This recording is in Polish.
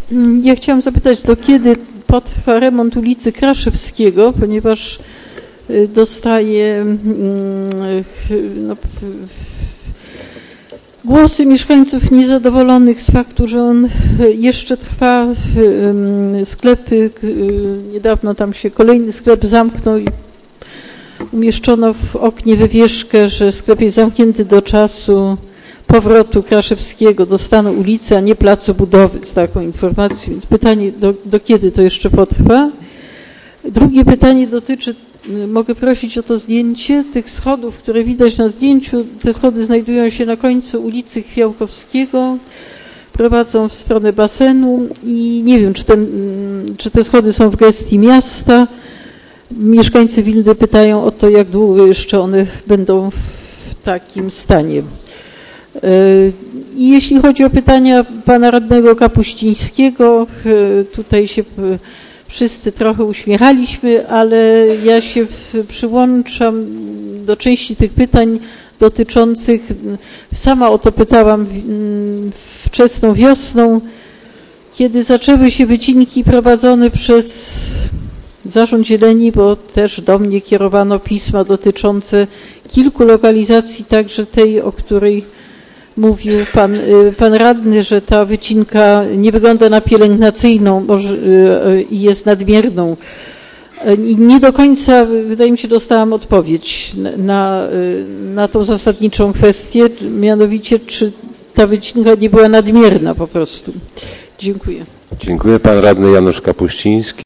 Ja chciałam zapytać, do kiedy potrwa remont ulicy Kraszewskiego, ponieważ dostaję głosy mieszkańców niezadowolonych z faktu, że on jeszcze trwa. Sklepy, niedawno tam się kolejny sklep zamknął i umieszczono w oknie wywieszkę, że sklep jest zamknięty do czasu powrotu Kraszewskiego do stanu ulicy, a nie placu budowy, z taką informacją. Więc pytanie, do kiedy to jeszcze potrwa? Drugie pytanie dotyczy, mogę prosić o to zdjęcie tych schodów, które widać na zdjęciu. Te schody znajdują się na końcu ulicy Chwiałkowskiego, prowadzą w stronę basenu i nie wiem, czy te schody są w gestii miasta. Mieszkańcy Wildy pytają o to, jak długo jeszcze one będą w takim stanie. I jeśli chodzi o pytania pana radnego Kapuścińskiego, tutaj się wszyscy trochę uśmiechaliśmy, ale ja się przyłączam do części tych pytań dotyczących, sama o to pytałam wczesną wiosną, kiedy zaczęły się wycinki prowadzone przez Zarząd Zieleni, bo też do mnie kierowano pisma dotyczące kilku lokalizacji, także tej, o której mówił pan radny, że ta wycinka nie wygląda na pielęgnacyjną i jest nadmierną. I nie do końca, wydaje mi się, dostałam odpowiedź na tą zasadniczą kwestię, mianowicie czy ta wycinka nie była nadmierna po prostu. Dziękuję. Dziękuję. Pan radny Janusz Kapuściński.